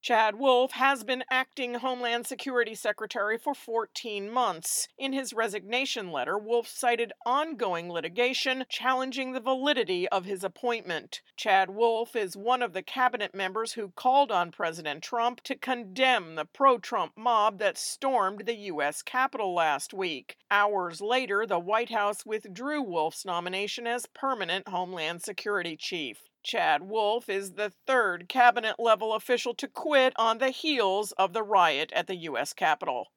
Chad Wolf has been acting Homeland Security Secretary for 14 months. In his resignation letter, Wolf cited ongoing litigation challenging the validity of his appointment. Chad Wolf is one of the cabinet members who called on President Trump to condemn the pro-Trump mob that stormed the U.S. Capitol last week. Hours later, the White House withdrew Wolf's nomination as permanent Homeland Security Chief. Chad Wolf is the third cabinet level official to quit on the heels of the riot at the U.S. Capitol.